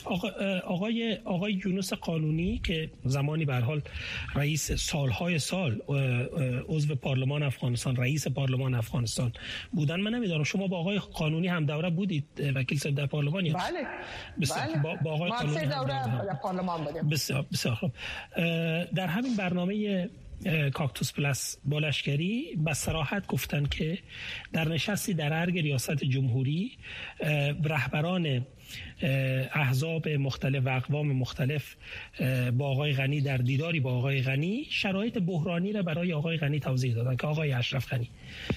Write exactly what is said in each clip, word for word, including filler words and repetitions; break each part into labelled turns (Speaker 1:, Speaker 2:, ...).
Speaker 1: آقای آقای یونس قانونی که زمانی به هر حال رئیس سالهای سال عضو پارلمان افغانستان، رئیس پارلمان افغانستان بودن، من نمیدونم شما با آقای قانونی هم دوره بودید وکیل صاحب در پارلمان؟
Speaker 2: بله
Speaker 1: بله با, با آقای قانونی
Speaker 2: دوره در پارلمان بودیم.
Speaker 1: بسیار بسیار خوب. در همین برنامه کاکتوس پلاس بالشگری به صراحت گفتن که در نشستی در ارگ ریاست جمهوری رهبران احزاب مختلف و اقوام مختلف با آقای غنی در دیداری با آقای غنی شرایط بحرانی را برای آقای غنی توضیح دادن که آقای اشرف غنی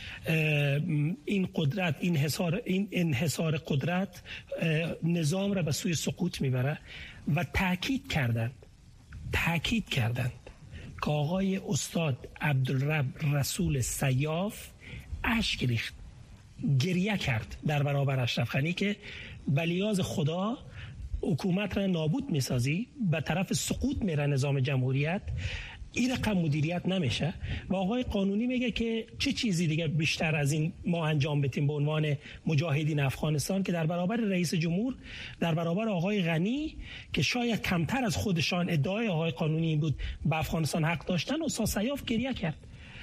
Speaker 1: این قدرت این انحصار این انحصار قدرت نظام را به سوی سقوط میبره و تاکید کردند تاکید کردند که آقای استاد عبدالرب رسول سیاف اشک ریخت، گریه کرد در برابر اشرف غنی که بلیاز خدا حکومت را نابود میسازی، به طرف سقوط میره نظام جمهوریت، این رقم مدیریت نمیشه. و آقای قانونی میگه که چه چیزی دیگه بیشتر از این ما انجام بدیم به عنوان مجاهدین افغانستان که در برابر رئیس جمهور، در برابر آقای غنی که شاید کمتر از خودشان ادعای آقای قانونی این بود به افغانستان حق داشتن، استاد سیاف گریه کرد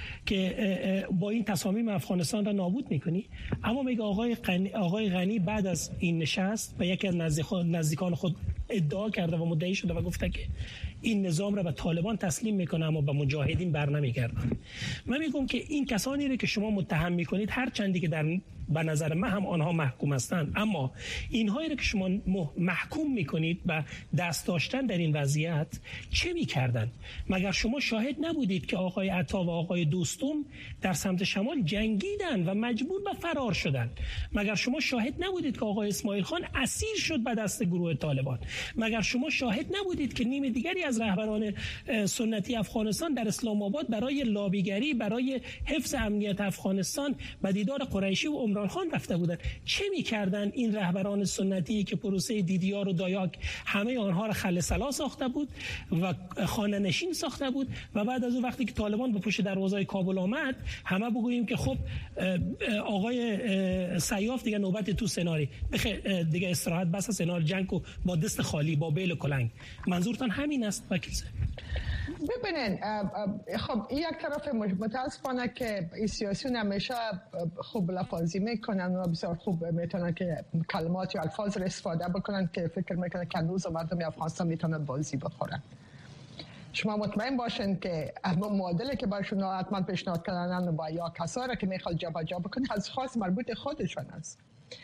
Speaker 1: که با این تصامیم افغانستان را نابود میکنی. اما میگه آقای غنی, آقای غنی بعد از این نشست و یکی از نزدیکان خود ادعا کرده و مدعی شده و گفته که این نظام را به طالبان تسلیم میکنه اما به مجاهدین بر نمیگردن. من میگم که این کسانی رو که شما متهم میکنید هر چندی که در به نظر من هم آنها محکوم هستند، اما اینهایی رو که شما محکوم میکنید به دست داشتن در این وضعیت چه میکردند؟ مگر شما شاهد نبودید که آقای عطا و آقای دوستم در سمت شمال جنگیدن و مجبور به فرار شدند؟ مگر شما شاهد نبودید که آقای اسماعیل خان اسیر شد به دست گروه طالبان؟ مگر شما شاهد نبودید که نیم دیگری از رهبران سنتی افغانستان در اسلام آباد برای لابیگری، برای حفظ امنیت افغانستان به دیدار قریشی و عمران خان رفته بودند؟ چه می‌کردند این رهبران سنتی که پروسه دیدیار و دایاک همه آنها را خل سلا ساخته بود و خانه نشین ساخته بود و بعد از اون وقتی که طالبان به پشت دروازه کابل آمد همه بگوییم که خب آقای سیاف دیگه نوبت تو سناری بخیر دیگه استراحت بس سنار جنگ و با دست خالی با بیل کلنگ. منظورتان همین است وکیل صاحب؟
Speaker 2: ببینین خب یک طرف متاسفانه که سیاسیون همیشه خوب لفاظی میکنن و بسیار خوب میتونن که کلمات و الفاظ را استفاده بکنن که فکر میکنن که روز مردم افغانستان میتونن بازی بخورن. شما مطمئن باشین که معادله که برشون حتما پیشنهاد کردن با یا کسایی که میخواد جابجا بکنه از خاص مربوط خودشون است.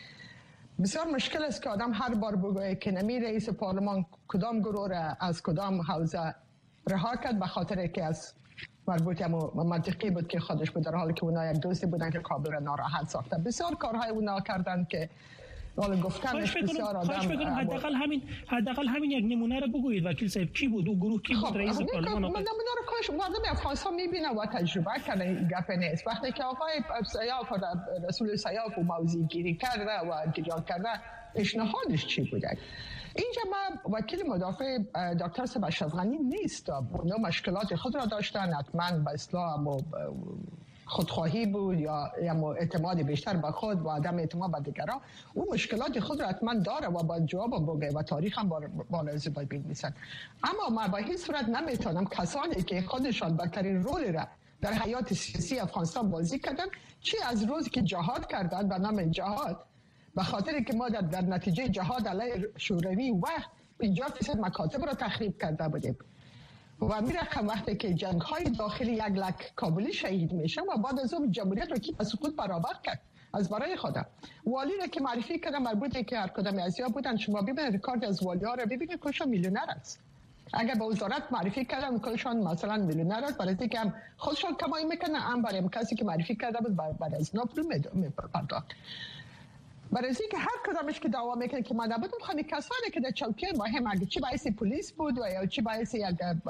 Speaker 2: بسیار مشکل است که آدم هر بار بگوید که نمی رئیس پارلمان کدام گروه را از کدام حوزه رها کرد به خاطر که از مربوط و منطقی بود که خودش بود، در حالی که اونا یک دوستی بودن که کابل را ناراحت ساخته. بسیار کارهای اونا کردن که حالا گفتنش بسیار آدم
Speaker 1: حداقل همین حداقل همین یک نمونه رو بگویید وکیل صاحب. کی بود او گروه؟ کی بود رئیس پارلمان؟
Speaker 2: من نمونه رو کاش مردم افغانستان میبینه و تجربه کرده. گپ نیست. وقتی که آقای سیاف رسول سیاف و موضوع گیری کرده و دیدار کرده پیشنهادش چی بوده؟ اینجا ما وکیل مدافع دکتر صاحب اشرف غنی نیست. اونا مشکلات خود را داشتن، حتما به اصطلاح خودخواهی بود یا یا اعتماد بیشتر به خود و عدم اعتماد به دیگران. او مشکلات خود را حتما داره و با جواب بگه و تاریخ هم بالازی باید بنویسن. اما ما به هیچ صورت نمیتونم کسانی که خودشان بدترین رول را در حیات سیاسی افغانستان بازی کردن، چی از روزی که جهاد کردن به نام جهاد، به خاطر که ما در, در نتیجه جهاد علیه شوروی و پنجاه درصد مکاتب را تخریب کرده بودیم و می رقم وقتی که جنگ های داخلی یک لک کابلی شهید میشه و بعد از اون جمهوریت رو که سقوط برابر کرد از برای خودم. والی را که معرفی کردم مربوطه که هر کدام از یا بودن، شما ببینید ریکارد از والی ها را ببینید کلشان میلیونر است. اگر به وزارت معرفی کردن کلشان مثلا میلیونر است، برای اینکه هم خودشان کمایی میکنن، هم برای کسی که معرفی کرده بود بعد از نو پول میپرداخت. برای اینکه هر کدامش که دعوا میکنه که من نبودم، خانی کسانی که در چوکیه مهم اگه چی باعث پلیس بود و یا چی باعث یک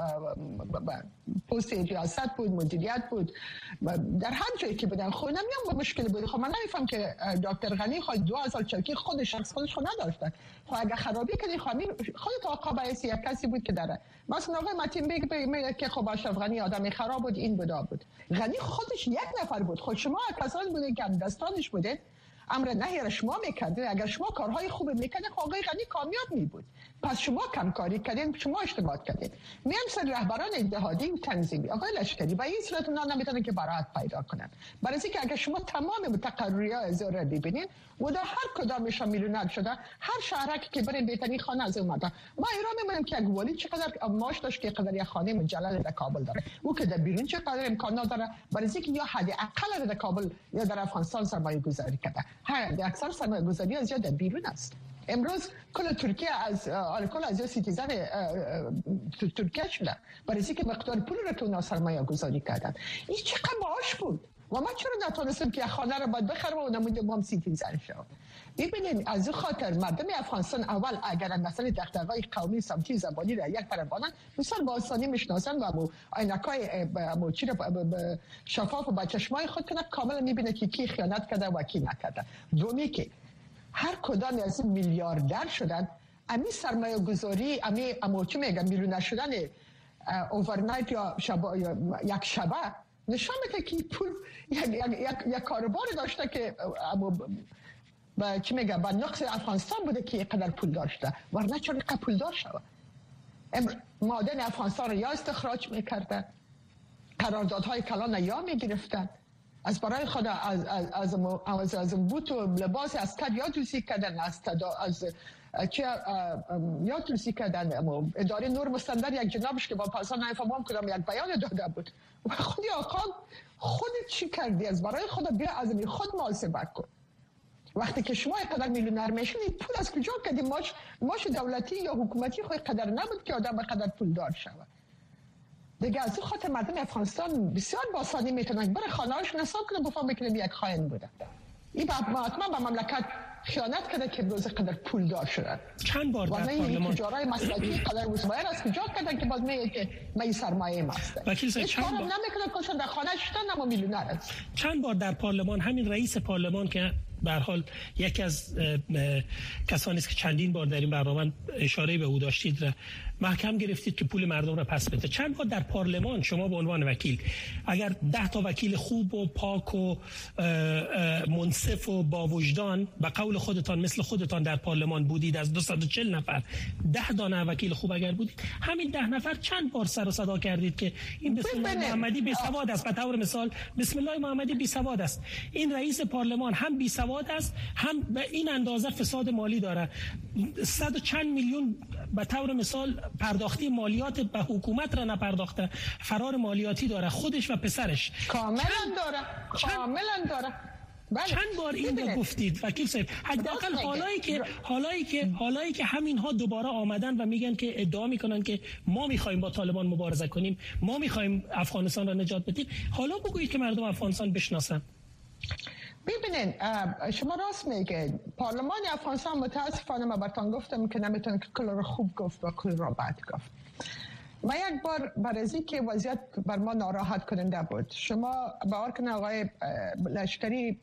Speaker 2: پست ریاست بود، مدیریت بود، در هر جایی که بودن خود نمیام مشکل بود. خب من نمیفهم که دکتر غنی خود دو هزار چوکی خودش شخص خودش خود نداشتن. خب اگه خرابی کنی خامین خودت آقا باعث یک کسی بود که داره. مثلا آقای متین بیگ میگه که خب اشرف غنی آدم خراب بود، این بود بود. غنی خودش یک نفر بود. خود شما کسانی بودید که دستانش بودید. امر نهی را شما میکردید. اگر شما کارهای خوب میکردید آقای غنی کامیاب میبود. پس شما کم کاری کردین، شما اشتباه کردید. میان سر رهبران اتحادیه و تنظیمی آقای لشکری و این صورت اونا نمیتونن که براحت پیدا کنن. برای اینکه اگر شما تمام متقرری‌ها از را ببینید و در هر کدامش میلیونر شده، هر شهرک که برین بهترین خانه از اومده. ما ایران میمونیم که یک والی چقدر معاش داشت که قدر یک خانه مجلل در کابل داره، او که در بیرون چقدر امکانات داره. برای اینکه یا حد اقل در کابل یا در افغانستان سرمایه گذاری کرده. ها اکثر سرمایه گذاری از در بیرون است. امروز کل ترکیه از کل از سیتیزن ترکیه شده برای اینکه مقدار پول رو تو سرمایه گذاری کردن. این چقدر معاش بود و ما چرا نتونستیم که خانه رو باید بخرم و نمونده هم سیتیزن شد. ببینید از این خاطر مردم افغانستان اول اگر مثلا دغدغه‌های قومی سمتی زبانی را یک طرف بانن مثلا با آسانی میشناسن و مو عینکای مو چی شفاف و با چشمای خود کنه کاملا میبینه که کی خیانت کرده و کی نکرده. دومی که هر کدام از این میلیاردر شدن، امی سرمایه گذاری، امی امو چی میگم میلیونر شدن اوورنایت یا شبا یا یک شبه نشان میده که پول یک یک یک کاروبار داشته که امو با چی میگم با نقص افغانستان بوده که اینقدر پول داشته، ورنه چرا اینقدر پول دار شود. معادن افغانستان رو یا استخراج میکردن، قراردادهای کلان یا میگرفتن، از برای خود از از از از, از بوت و لباس عسکر یا توصیه کردن، از از چه یا توصیه کردن. اداره نور مستندر یک جنابش که با پاسان نفهمم کدام یک بیان داده بود و خودی آقا خودت چی کردی؟ از برای خود بیا از می خود محاسبه کن. وقتی که شما اینقدر میلیونر میشید پول از کجا کردی؟ ماش ماش دولتی یا حکومتی خود قدر نبود که آدم قدر پول دار شود. دیگه از این خاطر مردم افغانستان بسیار با آسانی میتونن برای خانه‌هاش نصاب کنن بفهم میکنه یک خائن بوده. این حتما به مملکت خیانت کرده که روز قدر پول دار شدن.
Speaker 1: چند بار در
Speaker 2: پارلمان تجارای مسلکی قدر مسمایر است کجا کردن که باز میگه که من سرمایه ماست.
Speaker 1: وکیل صاحب چند بار
Speaker 2: نمیکنه که در خانه‌اش شدن اما میلیونر است.
Speaker 1: چند بار در پارلمان همین رئیس پارلمان که به هر حال یکی از کسانی است که چندین بار در این برنامه اشاره به او داشتید را محکم گرفتید که پول مردم را پس بده. چند بار در پارلمان شما به عنوان وکیل اگر ده تا وکیل خوب و پاک و منصف و با وجدان به قول خودتان مثل خودتان در پارلمان بودید، از دویست و چهل نفر ده دانه وکیل خوب اگر بودید، همین ده نفر چند بار سر و صدا کردید که این بسم الله محمدی بی سواد است. به طور مثال بسم الله محمدی بی سواد است، این رئیس پارلمان هم بی سواد است هم به این اندازه فساد مالی داره، صد و چند میلیون به طور مثال پرداختی مالیات به حکومت را نپرداخته، فرار مالیاتی داره خودش و پسرش
Speaker 2: کاملا داره کاملا داره.
Speaker 1: بله. چند بار این رو گفتید وکیل صاحب؟ حداقل حالایی که حالایی که حالایی که همین ها دوباره آمدن و میگن که ادعا میکنن که ما میخوایم با طالبان مبارزه کنیم، ما میخوایم افغانستان را نجات بدیم، حالا بگویید که مردم افغانستان بشناسن.
Speaker 2: ببینین شما راست میگید، پارلمان افغانستان متاسفانه ما براتون گفتم که نمیتونه که کل رو خوب گفت و کل رو بد گفت. ما یک بار برای که وضعیت بر ما ناراحت کننده بود، شما باور کنید آقای لشکری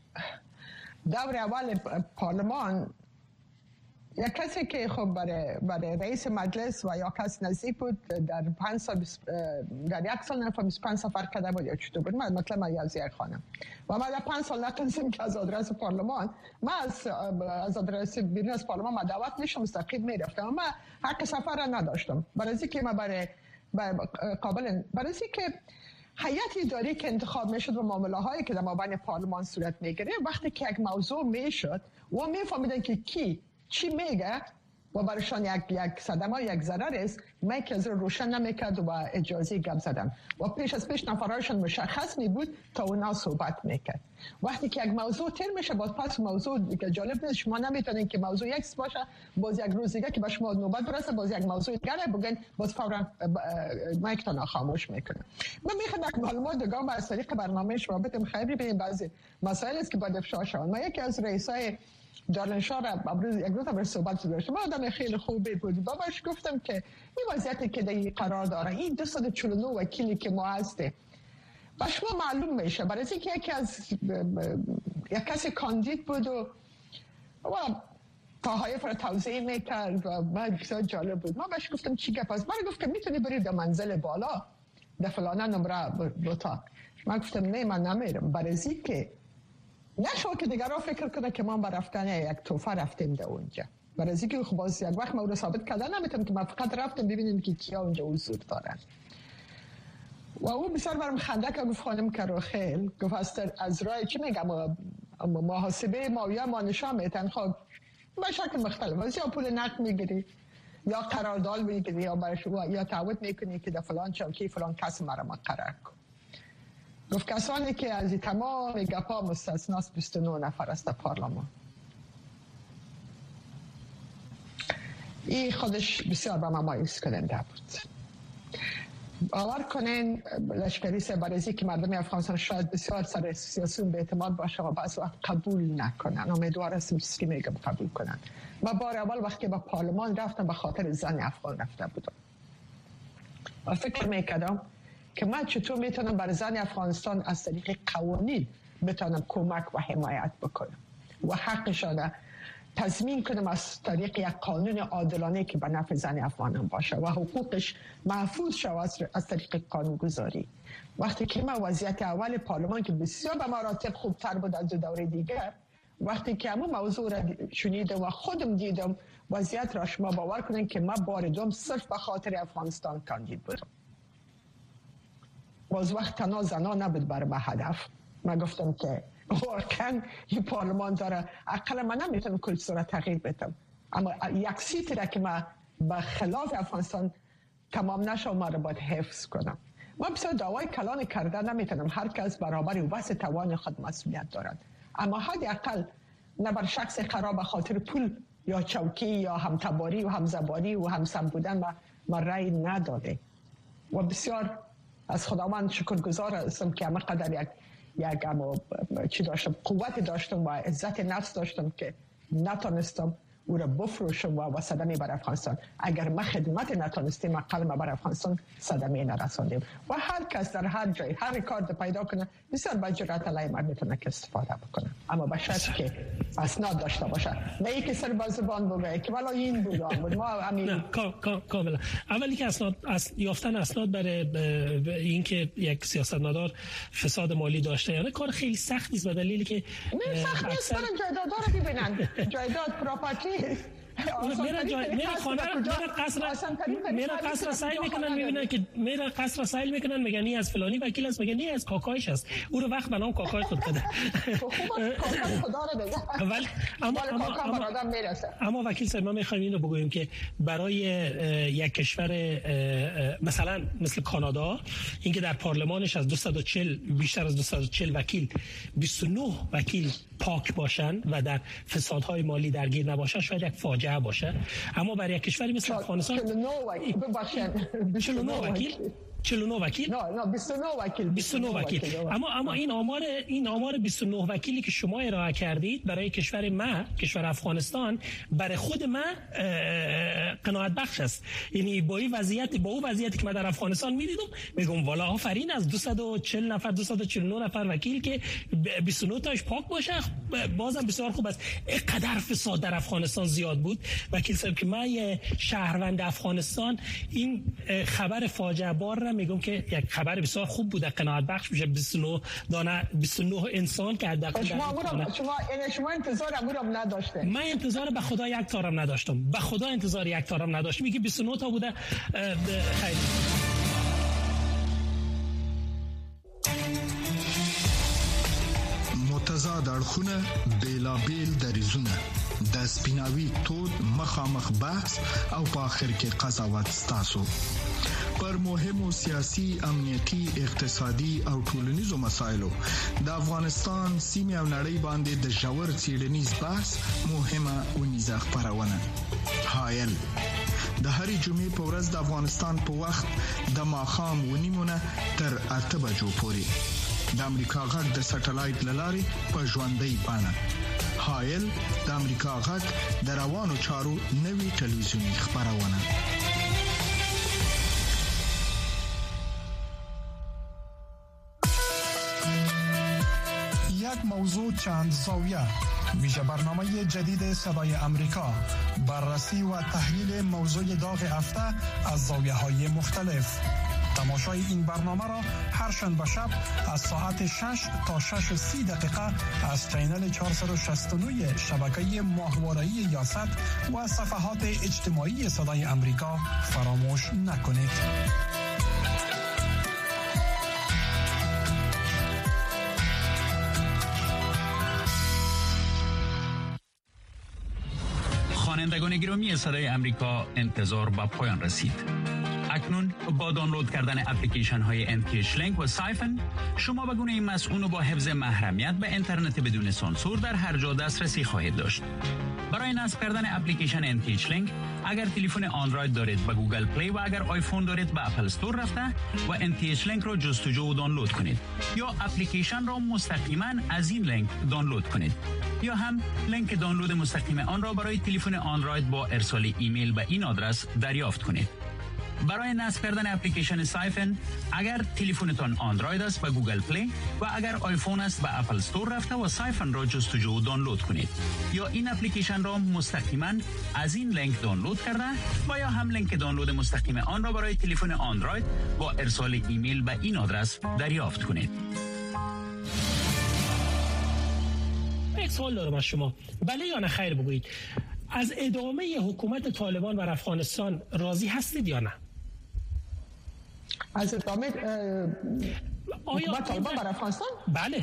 Speaker 2: دور اول پارلمان یک کسی که خب برای برای رئیس مجلس و یا کس نزدیک بود در پنج سال در یک سال نفر بیست و پنج سفر کرده بود یا چطور بود، من مطلب من یازده خانم و من در پنج سال نتونستم که از آدرس پارلمان من از از آدرس بیرون از پارلمان ما دعوت میشم مستقیم میرفتم، اما حق سفر را نداشتم برای اینکه من برای قابل برای اینکه هیئت اداری که انتخاب میشد و معامله هایی که در مابین پارلمان صورت میگیره وقتی که یک موضوع میشد و میفهمیدن که کی چی میگه و برایشان یک یک صدمه یک ضرر است، من که از روشن نمیکرد و اجازه گپ زدم و پیش از پیش نفرایشان مشخص می بود تا اونا صحبت میکرد. وقتی که یک موضوع تر میشه باز پس موضوع که جالب نیست، شما نمیتونین که موضوع یک باشه باز یک روز دیگه که به شما نوبت برسه باز یک موضوع دیگه بگن باز فورا مایکتون خاموش میکنه. من میخوام یک معلومات دیگه از طریق برنامه شما بدم خیلی ببینید بعضی مسائل است که باید افشا شود. ما یکی از رئیسای دارنشاه را امروز یک روز هم صحبت داشتم، من آدم خیلی خوبی بود، باباش گفتم که این وضعیتی که در قرار داره این دویست و چهل و نه وکیلی که ما هستیم با شما معلوم میشه برای اینکه یکی از یک کسی کاندید بود و و تحایف را توضیح میکرد و من بسیار جالب بود. ما بهش گفتم چی گپ است؟ من گفتم میتونی بری در منزل بالا در فلانه نمره بوتا. من گفتم نه من نمیرم برای اینکه نشو که دیگران فکر کنه که ما با رفتن یک توفه رفتیم در اونجا. برای از اینکه باز یک وقت ما رو ثابت کردن نمیتونم که ما فقط رفتیم ببینیم که کیا اونجا حضور دارن. و او بسیار برام خنده که گفت خانم کراخیل گفت از رای چی میگم محاسبه ماویه ما نشان میتن خب به شکل مختلف یا پول نقد میگیری یا قرارداد میگیری یا برش یا تعهد میکنی که در فلان چوکی فلان کس مرا مقرر کن. گفت کسانی که از تمام گپا مستثناست بیست و نه نفر است در پارلمان. این خودش بسیار به ما مایوس کننده بود. باور کنین لشکری سه‌برزی که مردم افغانستان شاید بسیار سر سیاسیون به اعتماد باشه و بعض وقت قبول نکنن. امیدوار هستم چیزی که میگم قبول کنن. من بار اول وقتی به پارلمان رفتم به خاطر زن افغان رفته بودم و فکر میکردم که من چطور میتونم برای زن افغانستان از طریق قوانین بتونم کمک و حمایت بکنم و حقشانه تضمین کنم از طریق یک قانون عادلانه که به نفع زن افغان باشه و حقوقش محفوظ شود از طریق قانونگذاری. وقتی که من وضعیت اول پارلمان که بسیار به مراتب خوبتر بود از دوره دیگر، وقتی که همون موضوع را شنیدم و خودم دیدم وضعیت را، شما باور کنین که من بار دوم صرف به خاطر افغانستان کاندید بودم. باز وقت تنها زنا نبود برای من هدف. من گفتم که واقعا این پارلمان داره اقل من نمیتونم کل صورت تغییر بدم، اما یک سیتی را که من به خلاف افغانستان تمام نشه ما را باید حفظ کنم. من بسیار دعوای کلان کرده نمیتونم، هر کس برابر و بس توان خود مسئولیت دارد، اما حداقل نه بر شخص قرار به خاطر پول یا چوکی یا همتباری و همزبانی و همسم بودن ما, ما رأی نداده. و بسیار از خداوند شکرگزار هستم که همه قدر یک یک اما چی داشتم، قوت داشتم و عزت نفس داشتم که نتانستم او را بفروشم و, و صدمه بر افغانستان. اگر ما خدمت نتانستیم اقل ما بر افغانستان صدمه نرساندیم. و هر کس در هر جای هر کار پیدا کنه بسیار با جرأت علیه من میتونه که استفاده بکنه، اما به شرطی که اسناد داشته باشه، نه اینکه سر با زبان بگه که والا این بود بود ما همین.
Speaker 1: کاملا اولی که اسناد اصل یافتن اسناد برای اینکه یک سیاستمدار فساد مالی داشته یا نه کار خیلی سختی است، به دلیلی که
Speaker 2: نه سخت نیست. برای جایداد رو ببینن، جایداد پراپرتی
Speaker 1: میرا جای میرا خانه میرا قصر میرا قصر سعی میکنن میبینن که میرا قصر سعی میکنن میگن این از فلانی وکیل است، میگن این از کاکایش است، او رو وقت به نام کاکای خود بده.
Speaker 2: خدا رو بگه
Speaker 1: ولی اما اما اما وکیل صاحب ما میخوایم اینو بگوییم که برای یک کشور مثلا مثل کانادا اینکه در پارلمانش از دویست و چهل بیشتر از دویست و چهل وکیل بیست و نه وکیل پاک باشن و در فسادهای مالی درگیر نباشن شاید یک فاجعه باشه، اما برای یک کشوری مثل افغانستان
Speaker 2: چهل و نه وکیل
Speaker 1: چهل و نه وکیل چهل و نه وکیل
Speaker 2: نه نه بیست و نه وکیل
Speaker 1: بیست و نه وکیل اما اما این آمار این آمار بیست و نه وکیلی که شما ارائه کردید برای کشور ما، کشور افغانستان، برای خود ما قناعت بخش است. یعنی با این وضعیت با اون وضعیتی که من در افغانستان می‌دیدم میگم والا آفرین از دویست و چهل نفر دویست و چهل و نه نفر وکیل که بیست و نه تاش پاک باشه بازم بسیار خوب است. اینقدر فساد در افغانستان زیاد بود وکیل صاحب که من شهروند افغانستان این خبر فاجعه بار میگم که یک خبر بسیار خوب بوده، قناعت بخش میشه. بیست و نه دانه بیست و نه انسان که حداقل
Speaker 2: شما شما شما شما انتظار امورم نداشته.
Speaker 1: من انتظار به خدا یک تارم نداشتم، به خدا انتظار یک تارم نداشتم. میگه بیست و نه تا بوده. خیلی
Speaker 3: متضاد اړخونه بیلابیل دریزونه د سپیناوي تود مخامخ بحث او په آخر کې قضاوت ستاسو پر مهمو سیاسي، امنیتي، اقتصادي او ټولنیزو مسایلو د افغانستان سیمه او نړۍ باندې د ژور څېړنیز بحث مهمه ونیزه خبرونه حایل د هرې جمعې په ورځ د افغانستان په وخت د ماښام ونیمونه تر اته بجو پورې د امریکا غږ د سټلایټ لارې په ژوندۍ بانه حایل د امریکا غږ د روانو چارو نوي ټلویزیونی خبرونه.
Speaker 4: یک موضوع چند زاویه، ویژه برنامه جدید صدای امریکا، بررسی و تحلیل موضوع داغ هفته از زاویه‌های مختلف. تماشای این برنامه را هر شنبه شب از ساعت شش تا شش و سی دقیقه از چینل چهارصد و شصت و نه شبکه ماهواره‌ای یاست و صفحات اجتماعی صدای امریکا فراموش نکنید.
Speaker 5: خوانندگان گرامی صدای امریکا، انتظار به پایان رسید. اکنون با دانلود کردن اپلیکیشن های انتیش لینک و سایفن شما به گونه مسئول و با حفظ محرمیت به اینترنت بدون سانسور در هر جا دسترسی خواهید داشت. برای نصب کردن اپلیکیشن انتیش لینک اگر تلفن اندروید دارید به گوگل پلی و اگر آیفون دارید به اپل استور رفته و انتیش لینک را جستجو و دانلود کنید یا اپلیکیشن را مستقیما از این لینک دانلود کنید یا هم لینک دانلود مستقیم آن را برای تلفن اندروید با ارسال ایمیل به این آدرس دریافت کنید. برای نصب کردن اپلیکیشن سایفن اگر تلفنتان اندروید است به گوگل پلی و اگر آیفون است به اپل استور رفته و سایفن را جستجو و دانلود کنید یا این اپلیکیشن را مستقیما از این لینک دانلود کرده و یا هم لینک دانلود مستقیم آن را برای تلفن اندروید با ارسال ایمیل به این آدرس دریافت کنید.
Speaker 1: یک سوال دارم از شما، بله یا نه خیر بگویید. از ادامه حکومت طالبان بر افغانستان راضی هستید یا نه؟
Speaker 2: از ادامه حکومت طالبان بر افغانستان؟
Speaker 1: بله.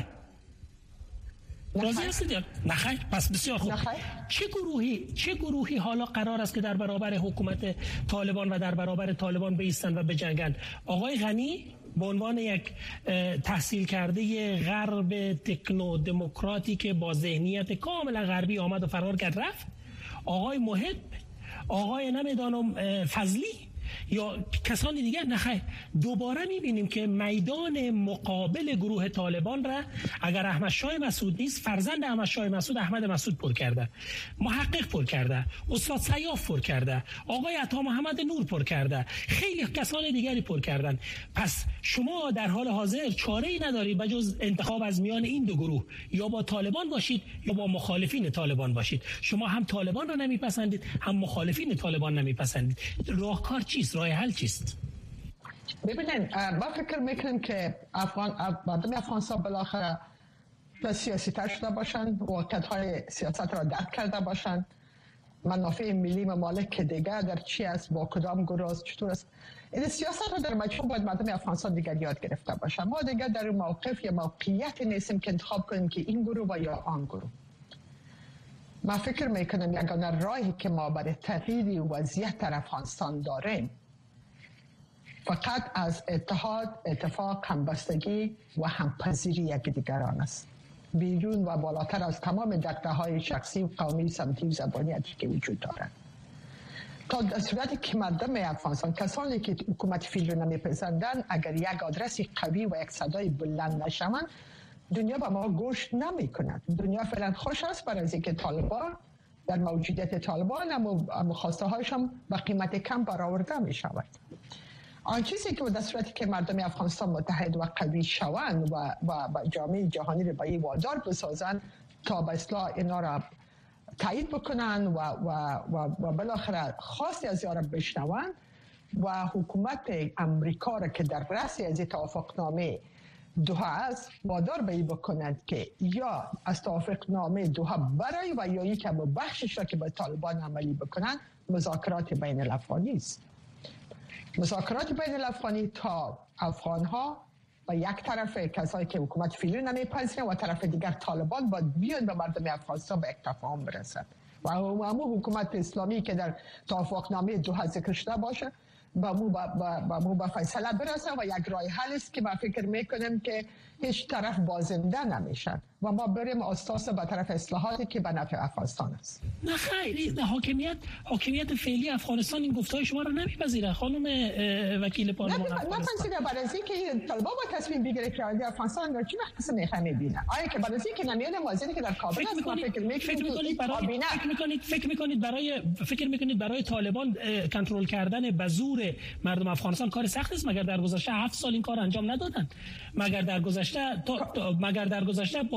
Speaker 1: راضی هستید یا نه خیر؟ پس بسیار خوب. چه گروهی چه گروهی حالا قرار است که در برابر حکومت طالبان و در برابر طالبان بایستند و بجنگند؟ آقای غنی به عنوان یک تحصیل کرده غرب تکنو دموکراتی که با ذهنیت کاملا غربی آمد و فرار کرد رفت، آقای محب، آقای نمیدانم فضلی یا کسانی دیگر، نخیر دوباره میبینیم که میدان مقابل گروه طالبان را اگر احمد شاه مسعود نیست فرزند احمد شاه مسعود احمد مسعود پر کرده، محقق پر کرده، استاد سیاف پر کرده، آقای عطا محمد نور پر کرده، خیلی کسان دیگری پر کردن. پس شما در حال حاضر چاره‌ای ندارید بجز انتخاب از میان این دو گروه، یا با طالبان باشید یا با مخالفین طالبان باشید. شما هم طالبان را نمیپسندید هم مخالفین طالبان نمیپسندید. راهکار چیست؟ راه حل چیست؟
Speaker 2: ببینید ما فکر میکنیم که افغان مردم افغانستان بالاخره سیاسی تر شده باشند، واقعیت‌های سیاست را درک کرده باشند، منافع ملی ممالک که دیگر در چی است، با کدام گروه است، چطور است، این سیاست را در مجموع باید مردم افغانستان دیگر یاد گرفته باشند. ما دیگر در موقف یا موقعیت نیستیم که انتخاب کنیم که این گروه و یا آن گروه. ما فکر میکنم یگانه راهی که ما برای تغییر وضعیت در افغانستان داریم فقط از اتحاد، اتفاق، همبستگی و همپذیری یکدیگران است، بیرون و بالاتر از تمام دغدغه‌های شخصی و قومی، سمتی و زبانیتی که وجود دارند. تا در صورتی که مردم افغانستان، کسانی که حکومت فیل رو نمیپسندند، اگر یک آدرسی قوی و یک صدای بلند نشوند، دنیا به ما گوش نمی کند. دنیا فعلا خوش است برای از اینکه طالبان در موجودیت طالبان هم خواسته هایشان به قیمت کم برآورده می شود. آن چیزی که در صورتی که مردم افغانستان متحد و قوی شوند و و جامعه جهانی را به این وادار بسازند تا به اصلاح اینا را تایید بکنند و و و, و بالاخره خواستی از یارب بشنوند و حکومت امریکا را که در رأس از توافقنامه دوها است وادار به این بکنند که یا از توافقنامه دوها برای و یا یک کم بخشش را که به طالبان عملی بکنند مذاکرات بین الافغانی است. مذاکرات بین الافغانی تا افغان ها و یک طرف کسایی که حکومت فعلی نمیپذیرند و طرف دیگر طالبان باید بیان به مردم افغانستان به یک تفاهم برسند و همون حکومت اسلامی که در توافقنامه دوها ذکر شده باشه با مو با با مو با فیصله برسه و یک راه حل است که ما فکر میکنیم که هیچ طرف بازنده نمیشن و ما بریم اساس به طرف اصلاحاتی که به نفع افغانستان است.
Speaker 1: نه خیر، حاکمیت حاکمیت فعلی افغانستان این گفته‌های شما رو نمیپذیره خانم وکیل پارلمان.
Speaker 2: نمیپذیره برای اینکه طالبان با تصمیم بگیره که افغانستان در چی وقت میخوام میبینه. آیا که برای اینکه نمیاد موازنه که در کابل است ما فکر میکنید
Speaker 1: فکر میکنید برای فکر میکنید فکر میکنید برای فکر میکنید برای طالبان کنترل کردن به زور مردم افغانستان کار سخت است؟ مگر در گذشته هفت سال این کار انجام ندادن؟ مگر در گذشته مگر در گذشته با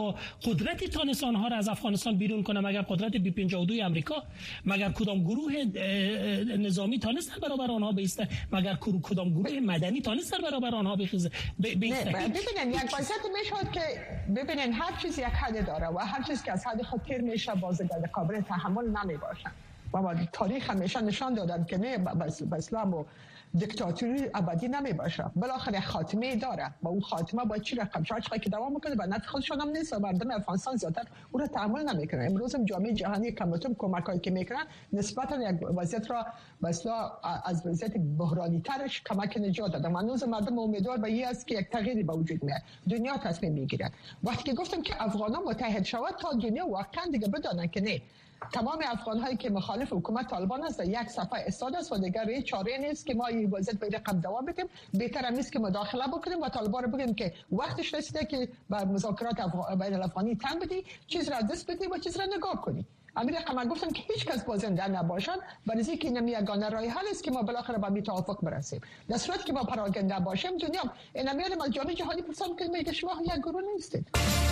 Speaker 1: آیا قدرتی تانست آنها را از افغانستان بیرون کنه؟ مگر قدرت بی پنجاه و دو امریکا؟ مگر کدام گروه نظامی تانست در برابر آنها بیسته؟ مگر کدام گروه مدنی تانست در برابر آنها بخیزه؟ بیسته؟
Speaker 2: ببینن یک وضعیت میشود که ببینن هر چیز یک حد داره و هر چیز که از حد خود تیر میشه بازگرد قابل تحمل نمی باشن و تاریخ همیشه نشان دادن که نه بس اسلام و دیکتاتوری ابدی نمی باشه، بالاخره خاتمه داره و اون خاتمه باید چی رقم چهار چقدر که دوام میکنه و نت خودشون هم نیست و مردم افغانستان زیادتر اون رو تحمل نمیکنه. امروز هم جامعه جهانی کمتون کمکایی که میکنن نسبتا یک وضعیت را مثلا از وضعیت بحرانی ترش کمک نجات دادن. هنوز مردم امیدوار به این است که یک تغییری به وجود میاد، دنیا تصمیم میگیره. وقتی که گفتم که افغانان متحد شود تا دنیا واقعا دیگه بدانن که نه تمام افغان هایی که مخالف حکومت طالبان است یک صفحه استاد است و دیگر هیچ چاره نیست که ما این وضعیت به رقم دوام بدیم. بهتر است که مداخله بکنیم و طالبان رو بگیم که وقتش رسیده که به مذاکرات افغان بین الافغانی تن بدی، چیز را دست بدی و چیز را نگاه کنی. امیر رقم گفتم که هیچ کس بازنده نباشن، برای اینکه این یگانه راه حل است که ما بالاخره به می توافق برسیم. در صورتی که ما پراکنده باشیم دنیا این امیر ما جامعه جهانی پرسان که میگه شما یک گروه نیستید.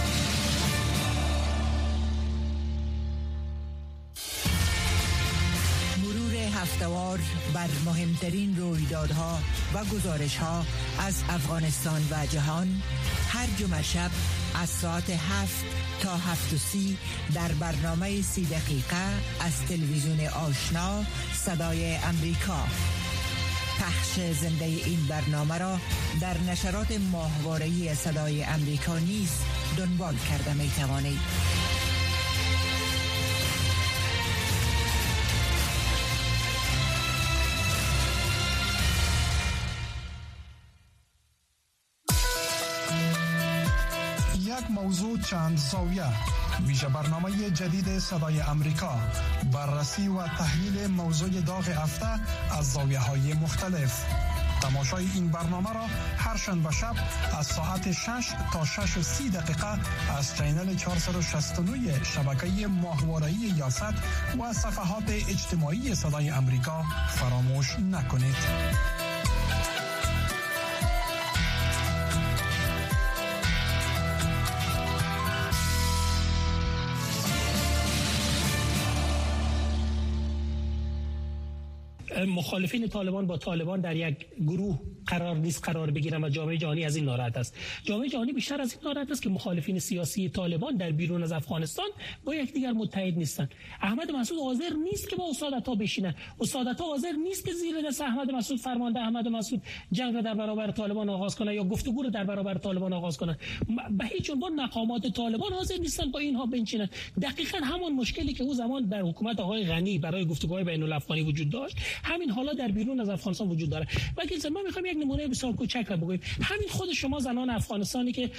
Speaker 6: هفته‌وار بر مهمترین رویدادها و گزارش‌ها از افغانستان و جهان هر جمعه شب از ساعت هفت تا هفت و سی در برنامه سی دقیقه از تلویزیون آشنا صدای امریکا. پخش زنده این برنامه را در نشرات ماهواره‌ای صدای امریکا نیز دنبال کرده می توانید.
Speaker 4: موضوع چند زاویه، ویژه برنامه جدید صدای امریکا، بررسی و تحلیل موضوع داغ هفته از زاویه های مختلف. تماشای این برنامه را هر شنبه شب از ساعت شش تا شش و سی دقیقه از چینل چهارصد و شصت و نه شبکه ماهواره‌ای یاست و صفحات اجتماعی صدای امریکا فراموش نکنید.
Speaker 1: مخالفین طالبان با طالبان در یک گروه قرار نیست قرار بگیرن و جامعه جهانی از این ناراحت است. جامعه جهانی بیشتر از این ناراحت است که مخالفین سیاسی طالبان در بیرون از افغانستان با یکدیگر متحد نیستند. احمد مسعود حاضر نیست که با اسادت‌ها بشینه. اسادت‌ها حاضر نیست که زیر دست احمد مسعود فرمانده احمد مسعود جنگ را در برابر طالبان آغاز کنه یا گفتگو را در برابر طالبان آغاز کنه. به هیچ عنوان مقامات طالبان حاضر نیستند با اینها بنشینن. دقیقاً همان مشکلی که او زمان در حکومت آقای غنی برای گفتگوهای بین الافغانی وجود داشت، همین حالا در بیرون از افغانستان وجود داره. وکیل ما می‌خوایم یک نمونه بسیار کوچک را بگوییم. همین خود شما زنان افغانستانی که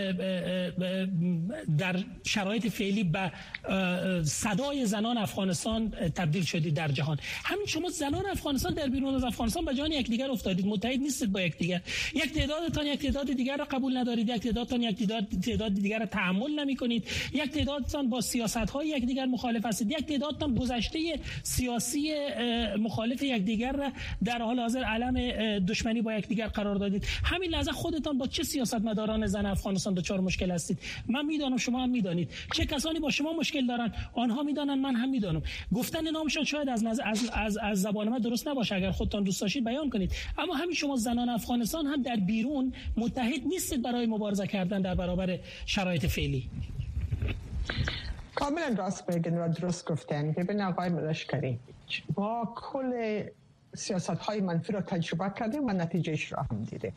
Speaker 1: در شرایط فعلی به صدای زنان افغانستان تبدیل شدید در جهان، همین شما زنان افغانستان در بیرون از افغانستان به جان یکدیگر افتادید، متحد نیستید با یکدیگر. یک تعدادتان یک تعداد دیگر را قبول ندارید، یک تعدادتان یک تعداد تعداد دیگر را تحمل نمی‌کنید، یک تعدادتان با سیاست‌های یکدیگر مخالف هستید، یک تعدادتان گذشته سیاسی مخالف یکدیگر را در حال حاضر علم دشمنی با یکدیگر قرار دادید. همین لحظه خودتان با چه سیاستمداران زن افغانستان دچار مشکل هستید. من میدانم، شما هم میدانید. چه کسانی با شما مشکل دارن، آنها میدانن، من هم میدانم. گفتن نامشان شاید از از از, از زبان من درست نباشه، اگر خودتان دوست داشتید بیان کنید. اما همین شما زنان افغانستان هم در بیرون متحد نیستید برای مبارزه کردن در برابر شرایط فعلی.
Speaker 2: کاملا راست میگن و درست گفتن. ببین آقای ملشکری، با کل سیاست‌های منفی را تجربه کردیم و نتیجهش را هم دیدیم.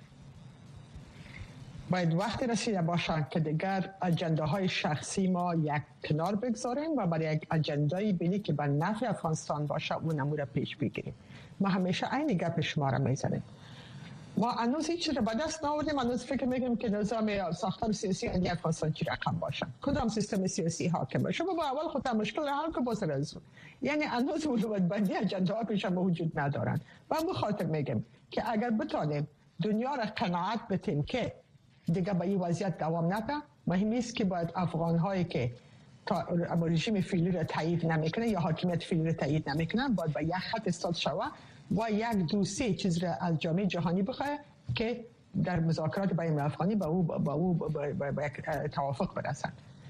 Speaker 2: باید وقتی رسیده باشن که دیگر اجنده‌های شخصی ما یک کنار بگذاریم و برای یک اجنده‌ای بینی که به نفع افغانستان باشه اون امور پیش بگیریم. ما همیشه عین گپ شما را میزنیم. ما هنوز هیچ رو به دست نآوردیم. هنوز فکر می‌کنیم که نظام ساختار سیاسی اندی افغانستان چی رقم باشه، کدام سیستم سیاسی حاکم باشه. شما با اول خود مشکل را حل کنید بازر از اون. یعنی هنوز اولویت بندی اجنده‌ها پیش ما وجود ندارن. و به خاطر میگم که اگر بتونیم دنیا را قناعت بدیم که دیگه به این وضعیت دوام نده، مهم است که باید افغان‌هایی که تا رژیم فعلی را تایید نمیکنه یا حاکمیت فعلی را تایید نمیکنن باید به یک خط ایستاد شود و یک دو سه چیز را از جامعه جهانی بخواه که در مذاکرات بین الافغانی با او با او با یک توافق برسند.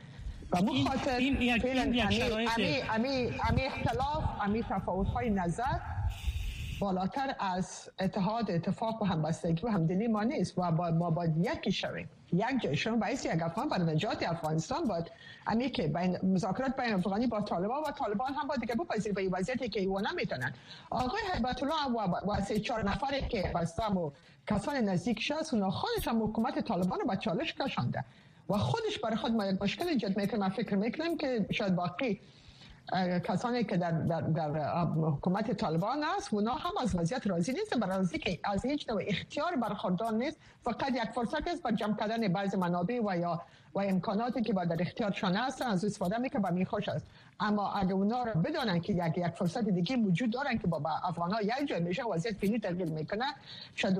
Speaker 2: و به خاطر
Speaker 1: این یک
Speaker 2: امی امی امی اختلاف امی تفاوت‌های نظر بالاتر از اتحاد اتفاق و همبستگی و همدلی ما نیست و با ما باید یکی شویم، یک جای شویم. باعث یک افغان برای نجات افغانستان باید امی که بین مذاکرات بین افغانی با طالبان و طالبان هم باید دیگه بپذیریم به وضعیتی که اینا نمیتونن. آقای هیبت الله و و سه چهار نفری که بستم و کسان نزدیک شاست اونا خودش هم حکومت طالبان رو به چالش کشانده و خودش برای خود ما یک مشکل ایجاد میکنه. من فکر میکنم که شاید باقی کسانی که در, در, در حکومت طالبان است اونا هم از وضعیت راضی نیست، برای که از هیچ نوع اختیار برخوردار نیست، فقط یک فرصت است بر جمع کردن بعض منابع و یا و امکاناتی که با در اختیارشان هست از استفاده میکنه و میخوش است. اما اگه اونا رو بدانن که یک یک فرصت دیگه وجود دارن که با افغان‌ها یک جای میشه وضعیت فعلی تغییر میکنه، شاید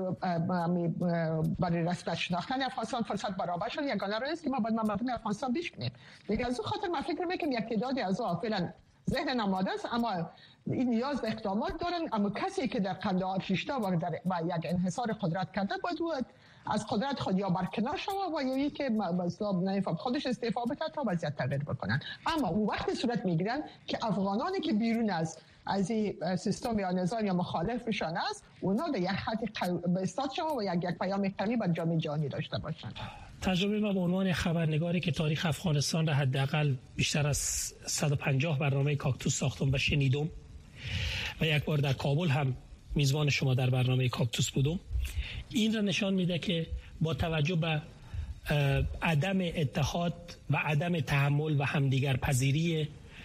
Speaker 2: برای رسمیت شناختن افغانستان فرصت برابر شد. یگانه راه است که ما باید مردم افغانستان بشکنیم. دیگه از اون خاطر من فکر میکنم یک تعدادی از اون فعلا ذهن نماده است اما این نیاز به اقدامات دارن. اما کسی که در قندهار شیشتا و در و یک انحصار قدرت کرده باید از قدرت خود یا برکنار شود و یا اینکه مثلا نمیفهم خودش استعفا بده تا وضعیت تغییر بکنن. اما اون وقت صورت میگیرن که افغانانی که بیرون از از این سیستم یا نظام یا مخالفشان است اونا در یک حد به استاد شما و یک یک پیام قوی بر جامعه جهانی داشته باشند.
Speaker 1: تجربه ما به عنوان خبرنگاری که تاریخ افغانستان را حداقل بیشتر از صد و پنجاه برنامه کاکتوس ساختم و شنیدم و یک بار در کابل هم میزبان شما در برنامه کاکتوس بودم، این را نشان میده که با توجه به عدم اتحاد و عدم تحمل و همدیگر پذیری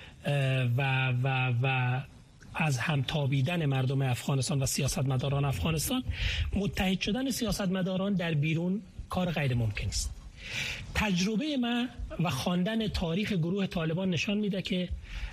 Speaker 1: و و و از هم تابیدن مردم افغانستان و سیاستمداران افغانستان، متحد شدن سیاستمداران در بیرون کار غیر ممکن است. تجربه ما و خواندن تاریخ گروه طالبان نشان میده که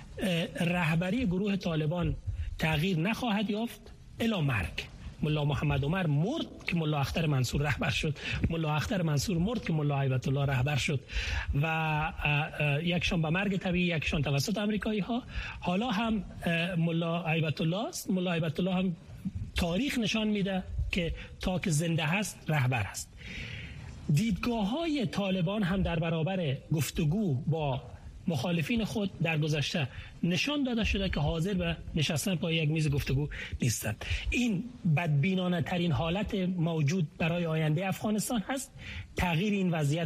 Speaker 1: رهبری گروه طالبان تغییر نخواهد یافت الی مرگ. ملا محمد عمر مرد که ملا اختر منصور رهبر شد، ملا اختر منصور مرد که ملا هیبت الله رهبر شد و یکشان به مرگ طبیعی، یکشان توسط امریکایی ها. حالا هم ملا هیبت الله است. ملا هیبت الله هم تاریخ نشان میده که تا که زنده هست رهبر است. دیدگاه های طالبان هم در برابر گفتگو با مخالفین خود در گذشته نشان داده شده که حاضر به نشستن پای یک میز گفتگو نیستند. این بدبینانه ترین حالت موجود برای آینده افغانستان هست. تغییر این وضعیت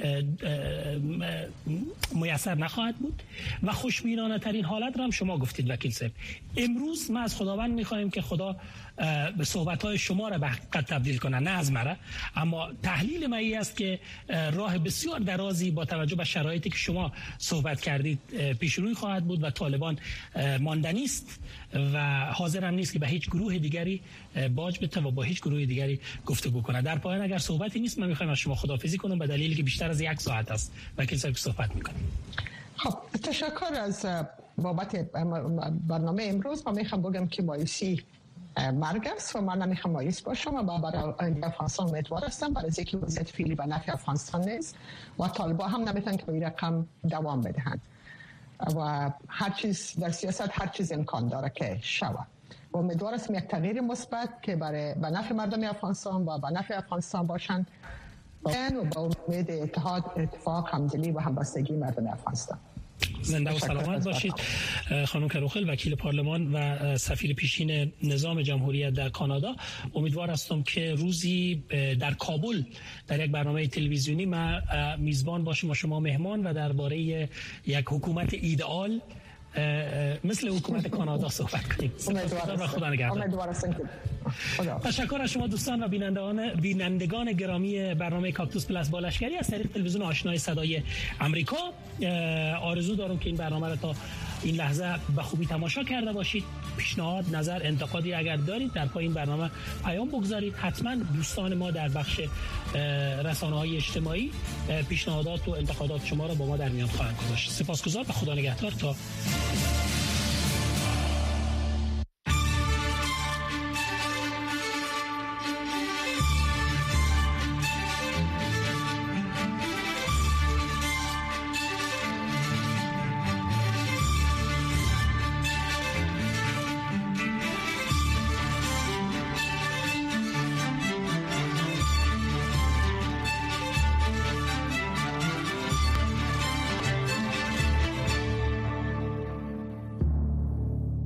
Speaker 1: میسر نخواهد بود و خوشبینانه ترین حالت را هم شما گفتید وکیل صاحب. امروز ما از خداوند میخواهیم که خدا به صحبت‌های شما را به حقیقت تبدیل کنه، نه از مرا. اما تحلیل من این است که راه بسیار درازی با توجه به شرایطی که شما صحبت کردید پیش روی خواهد بود و طالبان ماندنی است و حاضر هم نیست که به هیچ گروه دیگری باج بده و با هیچ گروه دیگری گفتگو کنه. در پایان اگر صحبتی نیست من میخوایم از شما خداحافظی کنم به دلیلی که بیشتر از یک ساعت است وکیل صاحب صحبت میکنیم.
Speaker 2: خب تشکر از بابت برنامه امروز. من میخوام بگم که مایوسی مرگ است و من نمیخوام مایوس باشم و برای افغانستان امیدوار هستم، برای اینکه وضعیت فعلی به نفع افغانستان نیست و طالبان هم نمیتونن که به این رقم دوام بدهند و هر چیز در سیاست هر چیز امکان داره که شود و امیدوار هستم یک تغییر مثبت که برای به نفع مردم افغانستان و به نفع افغانستان باشند و با امید اتحاد، اتفاق، همدلی و همبستگی مردم افغانستان.
Speaker 1: زنده و سلامت باشید. خانم کروخل وکیل پارلمان و سفیر پیشین نظام جمهوریت در کانادا، امیدوار هستم که روزی در کابل در یک برنامه تلویزیونی ما میزبان باشیم و شما مهمان و درباره یک حکومت ایدئال مثل حکومت کانادا صحبت کنیم.
Speaker 2: امیدوارم.
Speaker 1: خدا نگهدار. تشکر از شما دوستان و بینندگان بینندگان گرامی برنامه کاکتوس پلاس با لشکری از طریق تلویزیون آشنای صدای امریکا. آرزو دارم که این برنامه را تا این لحظه به خوبی تماشا کرده باشید. پیشنهاد، نظر، انتقادی اگر دارید در پای این برنامه پیام بگذارید. حتما دوستان ما در بخش رسانه‌های اجتماعی پیشنهادات و انتقادات شما را با ما در میان خواهند گذاشت. سپاسگزار و خدا نگهدار تا